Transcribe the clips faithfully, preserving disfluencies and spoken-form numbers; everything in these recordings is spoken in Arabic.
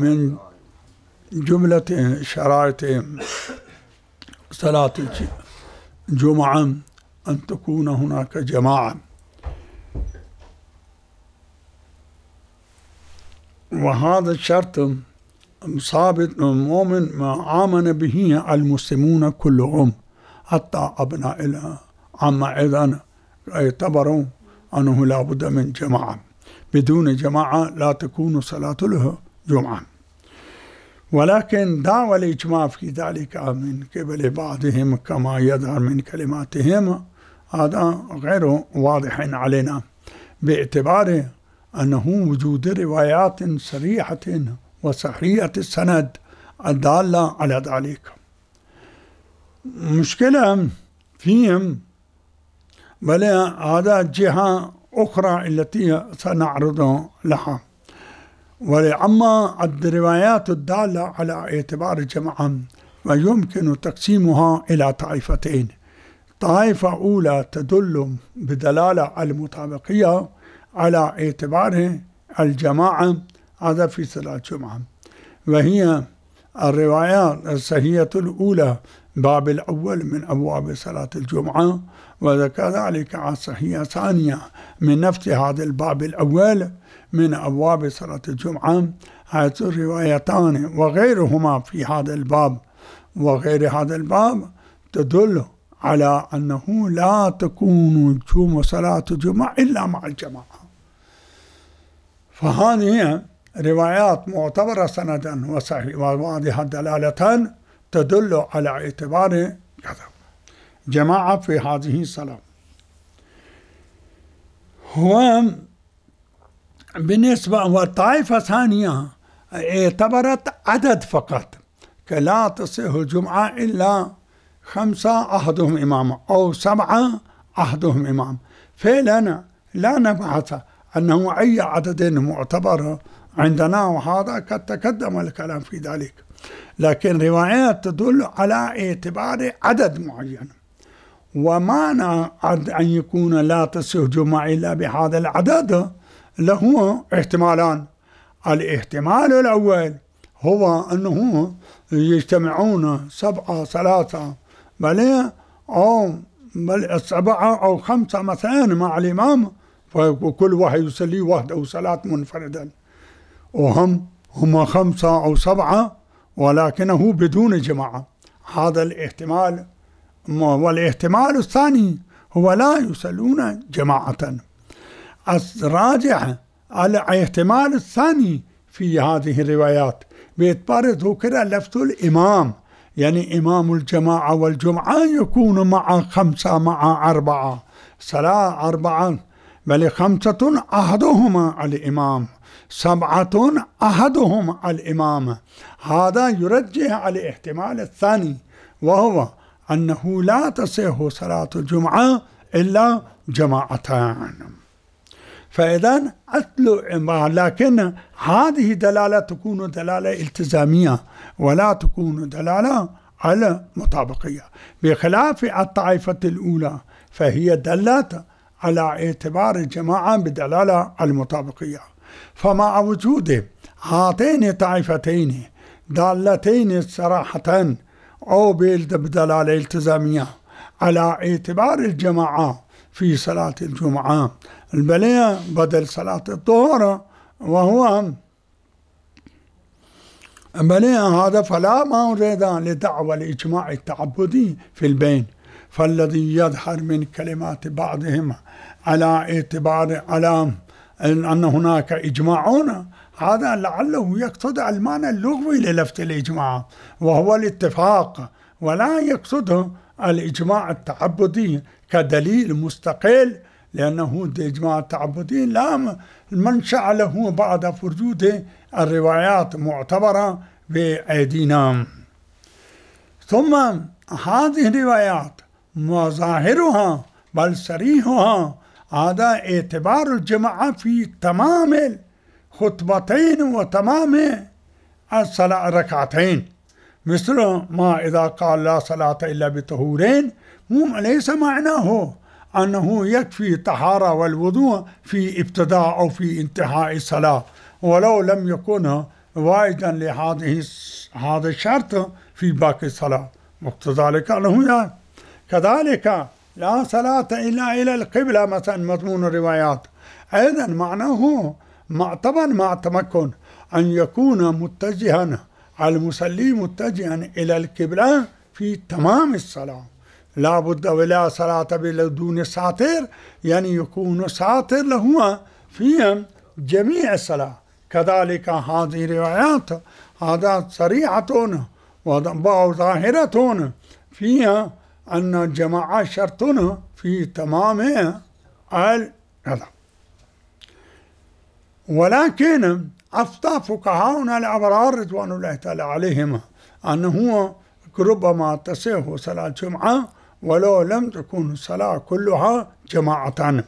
من جملة شرائط صلاة الجمعة أن تكون هناك جماعة، وهذا الشرط ثابت مؤمن ما آمن به المسلمون كلهم حتى أبناء العامة أيضا اعتبروا أنه لا بد من جماعة، بدون جماعة لا تكون صلاة له جمعة. ولكن دعوى الإجماع في ذلك من قبل بعضهم كما يظهر من كلماتهم هذا غير واضح علينا، باعتبار أنه وجود روايات صريحة وصحيحة السند الدالة على ذلك. مشكلة فيهم، بل هذا جهة أخرى التي سنعرض لها. ولأما الروايات الدالة على اعتبار الجماعة فيمكن تقسيمها إلى طائفتين: طائفة أولى تدل بدلالة المطابقية على اعتبار الجماعة هذا في صلاة الجمعة، وهي الروايات الصحيحة الأولى باب الأول من أبواب صلاة الجمعة، وكذلك الصحيحة الثانية من نفس هذا الباب الأول من أبواب صلاة الجمعة. هذه الروايتان وغيرهما في هذا الباب وغير هذا الباب تدل على أنه لا تكون جمعة صلاة الجمعة إلا مع الجماعة. فهذه روايات معتبرة سندا وصحيح وواضحة دلالة تدل على اعتبار كذا جماعة في هذه الصلاة. هو بالنسبة والطائفة الثانية اعتبرت عدد فقط، كلا تصح الجمعة إلا خمسة أحدهم إمام أو سبعة أحدهم إمام. فعلا لا نبحث أنه أي عدد معتبر عندنا، وهذا قد تقدم الكلام في ذلك، لكن روايات تدل على اعتبار عدد معين. ومعنى أن يكون لا تصح الجمعة إلا بهذا العدد له احتمالان. الاحتمال الأول هو أنه يجتمعون سبعة ثلاثة بل أو بل سبعة أو خمسة مثلا مع الإمام، وكل واحد يصلي وحده صلاة منفردا، وهم هم خمسة أو سبعة ولكنه بدون جماعة. هذا الاحتمال. والاحتمال الثاني هو لا يصلون جماعة. الراجح على الاحتمال الثاني في هذه الروايات باعتبار ذكر لفظ الإمام، يعني إمام الجماعة والجمعة يكون مع خمسة مع أربعة صلاة أربعة، بل خمسة أحدهما الإمام، سبعة أحدهم الإمام. هذا يرجح على الاحتمال الثاني، وهو أنه لا تصح صلاة الجمعة إلا جماعتان. فإذا أصل، لكن هذه دلالة تكون دلالة التزامية ولا تكون دلالة على مطابقية، بخلاف الطائفة الأولى فهي دلت على اعتبار الجماعة بدلالة المطابقية. فمع وجود هاتين الطائفتين دالتين صراحة أو بدلالة التزامية على اعتبار الجماعة في صلاة الجمعة البلية بدل صلاة الظهر، وهو بلية هذا فلا مورد لدعوى الإجماع التعبدي في البين. فالذي يظهر من كلمات بعضهم على اعتبار على أن هناك إجماعون، هذا لعله يقصد المعنى اللغوي للفظ الإجماع وهو الاتفاق، ولا يقصد الإجماع التعبدي كدليل مستقل، لأنه الإجماع التعبدي لا منشأ له بعد وجود الروايات معتبرة بأيدينا. ثم هذه الروايات مظاهرها بل صريحها هذا اعتبار الجماعة في تمام الخطبتين وتمام الصلاة ركعتين، مثل ما إذا قال لا صلاة إلا بطهورين، ليس معناه أنه يكفي طهارة والوضوء في ابتداء أو في انتهاء الصلاة، ولو لم يكن واجدا لهذه هذا الشرط في باقي الصلاة، مقتضى ذلك أنه يعني كذلك لا صلاة إلا إلى القبلة مثلا مضمون الروايات، أيضا معناه مع طبعا مع تمكن أن يكون متجها المصلي متجها إلى القبلة في تمام الصلاة، لا بد ولا صلاة بدون ساتر، يعني يكون ساتر له في جميع الصلاة. كذلك هذه الروايات هذا صريحة وظاهرة فيها أن الجماعة شرط في تمام هذا. ولكن أفتى فقهاؤنا الأبرار رضوان الله تعالى عليهم أنه ربما تصح صلاة الجمعة ولو لم تكن الصلاة كلها جماعة،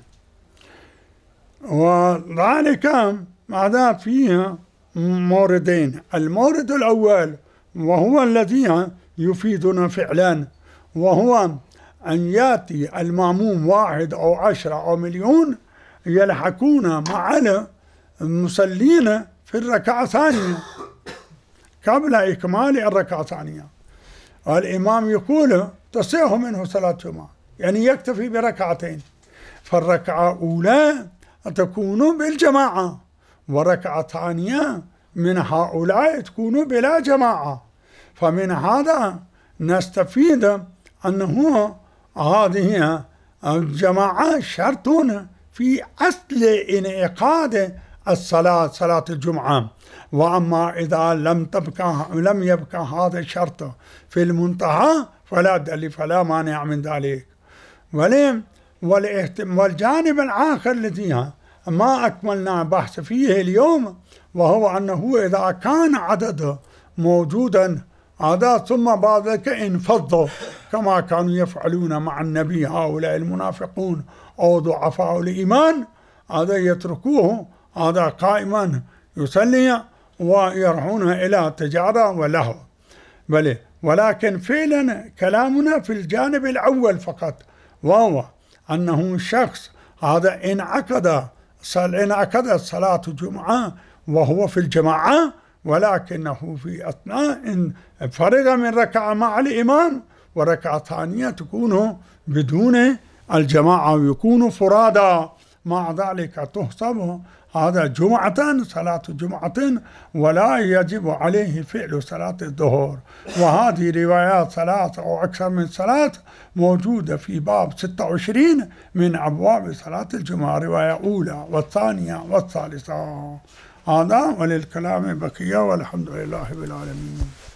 وذلك هذا فيه موردين. المورد الأول وهو الذي يفيدنا فعلا، وهو أن يأتي المأموم واحد أو عشرة أو مليون يلحقون مع المصلين في الركعة الثانية قبل إكمال الركعة الثانية، الإمام يقول تصح منه صلاة الجمعة، يعني يكتفي بركعتين، فالركعة الأولى تكون بالجماعة، وركعة ثانية من هؤلاء تكون بلا جماعة. فمن هذا نستفيد أنه هذه الجماعة شرط في أصل انعقاد الصلاة صلاة الجمعة. وأما إذا لم تبقى لم يبقى هذا الشرط في المنتهى فلا دليل فلا مانع من ذلك. والجانب الآخر الذي ما أكملنا بحث فيه اليوم وهو أنه إذا كان عدد موجودا هذا ثم بعد ذلك انفضوا كما كانوا يفعلون مع النبي هؤلاء المنافقون أو ضعفاء الإيمان، هذا يتركوه هذا قائما يصلي ويرحون إلى تجارة ولهو. بل ولكن فعلا كلامنا في الجانب الأول فقط، وهو أنه شخص هذا انعقد انعقدت صلاة الجمعة وهو في الجماعة، ولكنه في أثناء إن فرغ من ركعة مع الإمام وركعة ثانية تكون بدون الجماعة ويكون فرادا، مع ذلك تحسب هذا جمعة صلاة جمعة ولا يجب عليه فعل صلاة الظهر. وهذه روايات ثلاث أو أكثر من صلاة موجودة في باب ستة وعشرين من أبواب صلاة الجمعة، رواية أولى والثانية والثالثة. هذا وللكلام بقية والحمد لله رب العالمين.